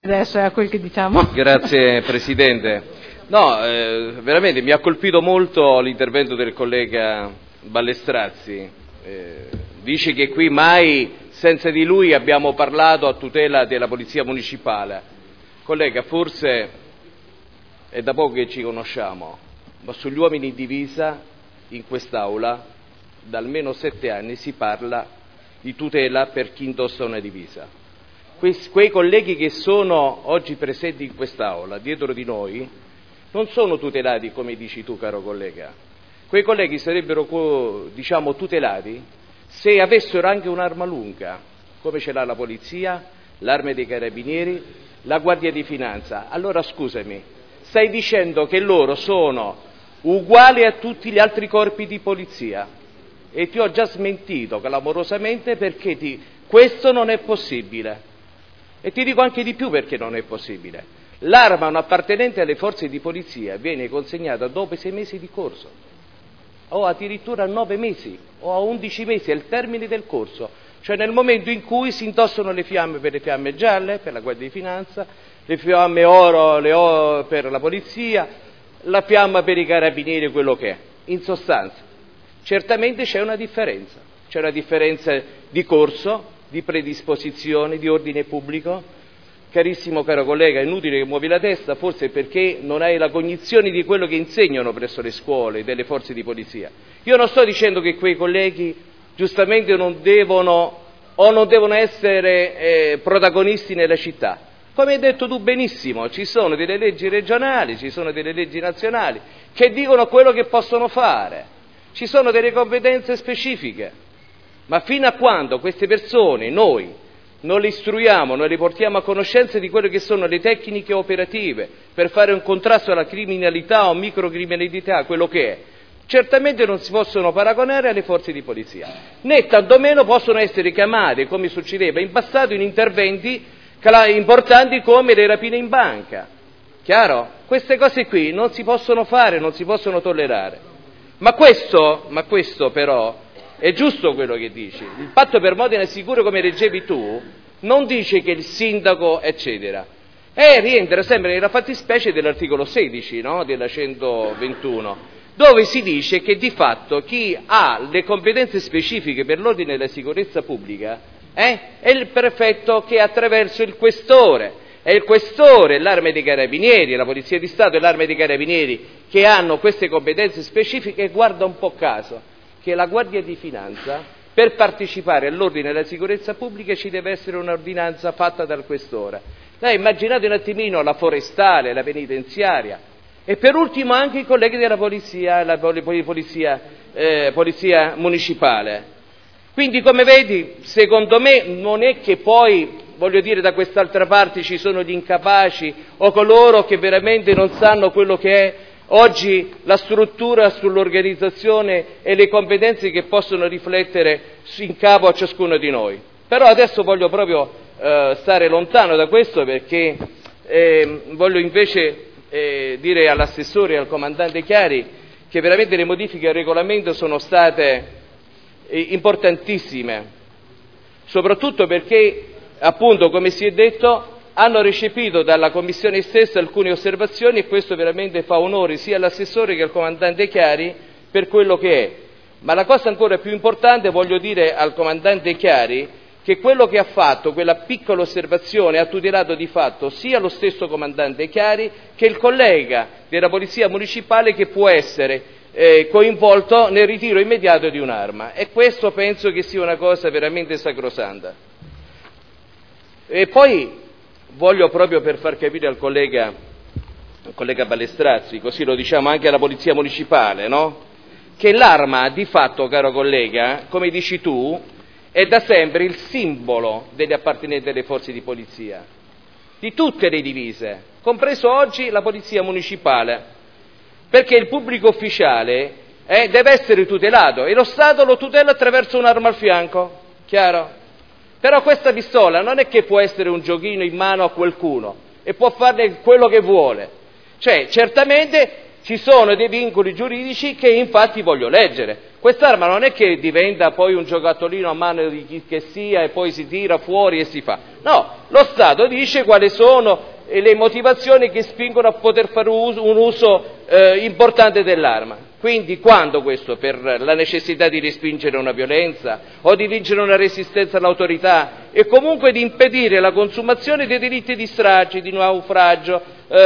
Adesso è a quel che diciamo. Grazie Presidente. No, veramente mi ha colpito molto l'intervento del collega Ballestrazzi. Dice che qui mai senza di lui abbiamo parlato a tutela della Polizia Municipale. Collega, forse è da poco che ci conosciamo, ma sugli uomini in divisa in quest'Aula da almeno 7 anni si parla di tutela per chi indossa una divisa. Quei colleghi che sono oggi presenti in quest'Aula, dietro di noi, non sono tutelati come dici tu, caro collega. Quei colleghi sarebbero, tutelati se avessero anche un'arma lunga, come ce l'ha la Polizia, l'Arma dei Carabinieri, la Guardia di Finanza. Allora scusami, stai dicendo che loro sono uguali a tutti gli altri corpi di polizia e ti ho già smentito clamorosamente perché questo non è possibile. E ti dico anche di più perché non è possibile. L'arma a un appartenente alle forze di polizia viene consegnata dopo 6 mesi di corso, o addirittura 9 mesi, o a 11 mesi, è il termine del corso, cioè nel momento in cui si indossano le fiamme per le fiamme gialle, per la Guardia di Finanza, le fiamme oro per la polizia, la fiamma per i carabinieri, quello che è. In sostanza, certamente c'è una differenza di corso, di predisposizione, di ordine pubblico. Carissimo caro collega, è inutile che muovi la testa, forse perché non hai la cognizione di quello che insegnano presso le scuole delle forze di polizia. Io non sto dicendo che quei colleghi giustamente non devono essere protagonisti nella città. Come hai detto tu benissimo, ci sono delle leggi regionali, ci sono delle leggi nazionali che dicono quello che possono fare, ci sono delle competenze specifiche. Ma fino a quando queste persone noi non le istruiamo, non le portiamo a conoscenza di quelle che sono le tecniche operative per fare un contrasto alla criminalità o microcriminalità, quello che è, certamente non si possono paragonare alle forze di polizia, né tantomeno possono essere chiamate, come succedeva in passato, in interventi importanti come le rapine in banca. Chiaro? Queste cose qui non si possono fare, non si possono tollerare. Ma questo però è giusto quello che dici. Il patto per Modena è sicuro, come leggevi tu, non dice che il sindaco, eccetera. Rientra sempre nella fattispecie dell'articolo 16, no? Della 121, dove si dice che di fatto chi ha le competenze specifiche per l'ordine e la sicurezza pubblica è il prefetto, che attraverso il questore. È il questore, l'Arma dei Carabinieri, la Polizia di Stato e l'Arma dei Carabinieri che hanno queste competenze specifiche, e guarda un po' caso che la Guardia di Finanza, per partecipare all'ordine e alla sicurezza pubblica, ci deve essere un'ordinanza fatta dal questore. Immaginate un attimino la forestale, la penitenziaria e per ultimo anche i colleghi della polizia, polizia municipale. Quindi, come vedi, secondo me non è che poi, voglio dire, da quest'altra parte ci sono gli incapaci o coloro che veramente non sanno quello che è oggi la struttura sull'organizzazione e le competenze che possono riflettere in capo a ciascuno di noi. Però adesso voglio proprio stare lontano da questo, perché voglio invece dire all'assessore e al comandante Chiari che veramente le modifiche al regolamento sono state importantissime, soprattutto perché, appunto, come si è detto, hanno recepito dalla Commissione stessa alcune osservazioni, e questo veramente fa onore sia all'assessore che al comandante Chiari per quello che è. Ma la cosa ancora più importante, voglio dire al comandante Chiari che quello che ha fatto, quella piccola osservazione, ha tutelato di fatto sia lo stesso comandante Chiari che il collega della Polizia Municipale, che può essere coinvolto nel ritiro immediato di un'arma, e questo penso che sia una cosa veramente sacrosanta. E poi voglio, proprio per far capire al collega Ballestrazzi, così lo diciamo anche alla Polizia Municipale, no? Che l'arma di fatto, caro collega, come dici tu, è da sempre il simbolo degli appartenenti alle forze di polizia, di tutte le divise, compreso oggi la Polizia Municipale, perché il pubblico ufficiale deve essere tutelato e lo Stato lo tutela attraverso un'arma al fianco, chiaro? Però questa pistola non è che può essere un giochino in mano a qualcuno e può fare quello che vuole. Cioè, certamente ci sono dei vincoli giuridici che infatti voglio leggere. Quest'arma non è che diventa poi un giocattolino a mano di chi che sia e poi si tira fuori e si fa. No, lo Stato dice quali sono le motivazioni che spingono a poter fare un uso importante dell'arma. Quindi quando questo? Per la necessità di respingere una violenza o di vincere una resistenza all'autorità e comunque di impedire la consumazione dei delitti di strage, di naufragio,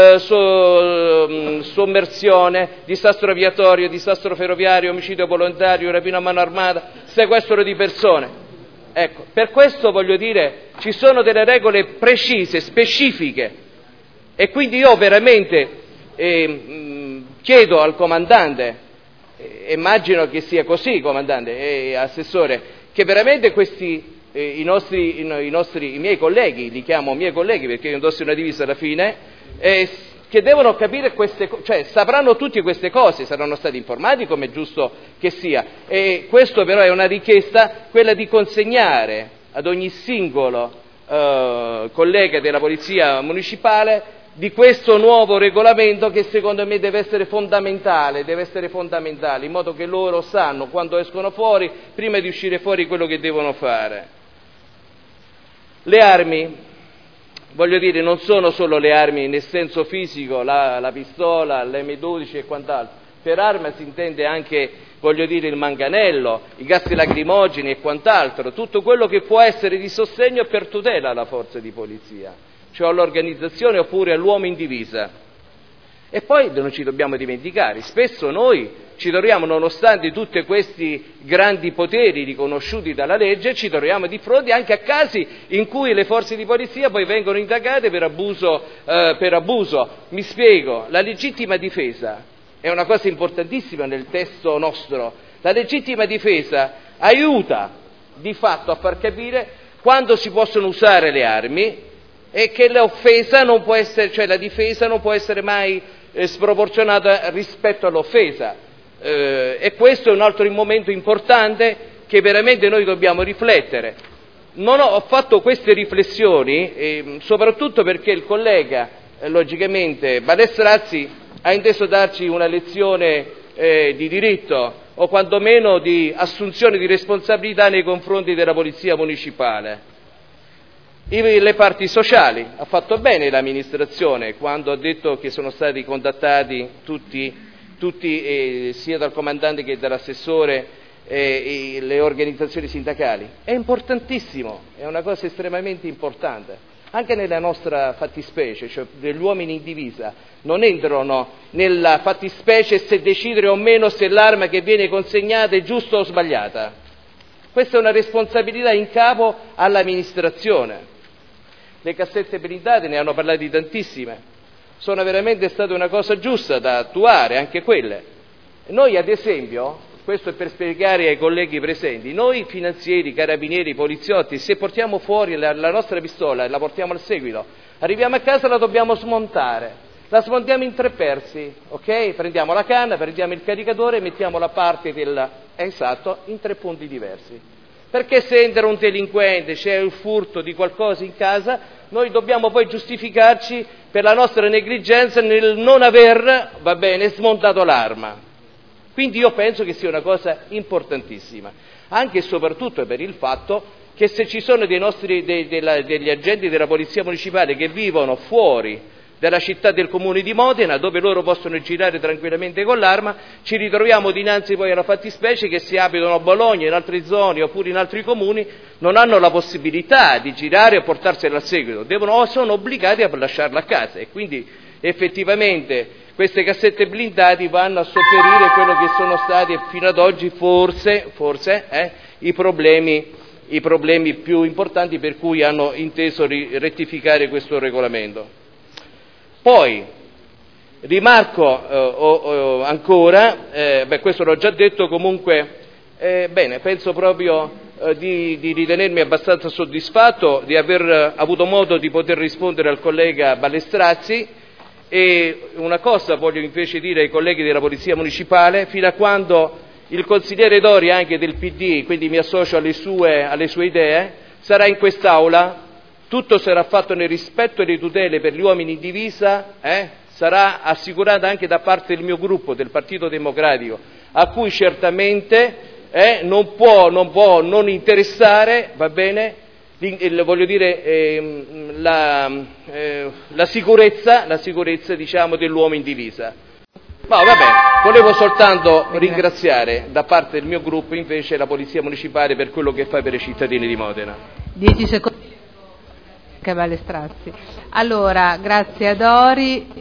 sommersione, disastro aviatorio, disastro ferroviario, omicidio volontario, rapina a mano armata, sequestro di persone. Ecco, per questo voglio dire, ci sono delle regole precise, specifiche, e quindi io veramente chiedo al comandante, immagino che sia così, comandante e assessore, che veramente questi i miei colleghi, li chiamo miei colleghi perché io indossi una divisa alla fine, che devono capire cioè sapranno tutte queste cose, saranno stati informati come è giusto che sia, e questo però è una richiesta, quella di consegnare ad ogni singolo collega della Polizia Municipale di questo nuovo regolamento, che secondo me deve essere fondamentale, in modo che loro sanno quando escono fuori, prima di uscire fuori, quello che devono fare. Le armi, voglio dire, non sono solo le armi nel senso fisico, la pistola, l'M12 e quant'altro. Per arma si intende anche, voglio dire, il manganello, i gas lacrimogeni e quant'altro, tutto quello che può essere di sostegno per tutela alla forza di polizia, cioè all'organizzazione oppure all'uomo in divisa. E poi non ci dobbiamo dimenticare, spesso noi ci troviamo, nonostante tutti questi grandi poteri riconosciuti dalla legge, ci troviamo di fronte anche a casi in cui le forze di polizia poi vengono indagate per abuso. Mi spiego, la legittima difesa è una cosa importantissima nel testo nostro. La legittima difesa aiuta di fatto a far capire quando si possono usare le armi e che l'offesa non può essere, cioè la difesa non può essere mai sproporzionata rispetto all'offesa. E questo è un altro momento importante che veramente noi dobbiamo riflettere. Ho fatto queste riflessioni soprattutto perché il collega, logicamente, Balestrazzi ha inteso darci una lezione di diritto o quantomeno di assunzione di responsabilità nei confronti della Polizia Municipale. Le parti sociali, ha fatto bene l'amministrazione quando ha detto che sono stati contattati tutti sia dal comandante che dall'assessore le organizzazioni sindacali. È importantissimo, è una cosa estremamente importante. Anche nella nostra fattispecie, cioè degli uomini in divisa, non entrano nella fattispecie se decidere o meno se l'arma che viene consegnata è giusta o sbagliata. Questa è una responsabilità in capo all'amministrazione. Le cassette blindate, ne hanno parlato tantissime, sono veramente state una cosa giusta da attuare, anche quelle. Noi ad esempio, questo è per spiegare ai colleghi presenti, noi finanzieri, carabinieri, poliziotti, se portiamo fuori la nostra pistola e la portiamo al seguito, arriviamo a casa e la dobbiamo smontare, la smontiamo in 3 pezzi, ok? Prendiamo la canna, prendiamo il caricatore e mettiamo la parte in 3 punti diversi. Perché se entra un delinquente, c'è il furto di qualcosa in casa, noi dobbiamo poi giustificarci per la nostra negligenza nel non aver, smontato l'arma. Quindi io penso che sia una cosa importantissima, anche e soprattutto per il fatto che se ci sono degli agenti della Polizia Municipale che vivono fuori dalla città del comune di Modena, dove loro possono girare tranquillamente con l'arma, ci ritroviamo dinanzi poi alla fattispecie che si abitano a Bologna, in altre zone oppure in altri comuni, non hanno la possibilità di girare e portarsela al seguito, sono obbligati a lasciarla a casa, e quindi effettivamente queste cassette blindate vanno a sopperire quello che sono stati fino ad oggi forse i problemi più importanti per cui hanno inteso rettificare questo regolamento. Poi rimarco ancora, questo l'ho già detto, comunque penso proprio di ritenermi abbastanza soddisfatto di aver avuto modo di poter rispondere al collega Balestrazzi. E una cosa voglio invece dire ai colleghi della Polizia Municipale: fino a quando il consigliere Dori, anche del PD, quindi mi associo alle sue idee, sarà in quest'Aula, tutto sarà fatto nel rispetto delle tutele per gli uomini in divisa, sarà assicurata anche da parte del mio gruppo, del Partito Democratico, a cui certamente non può non interessare, va bene, voglio dire, la sicurezza diciamo, dell'uomo in divisa. No, vabbè, volevo soltanto ringraziare da parte del mio gruppo invece la Polizia Municipale per quello che fa per i cittadini di Modena. 10 secondi. Ballestrazzi. Allora, grazie a Dori.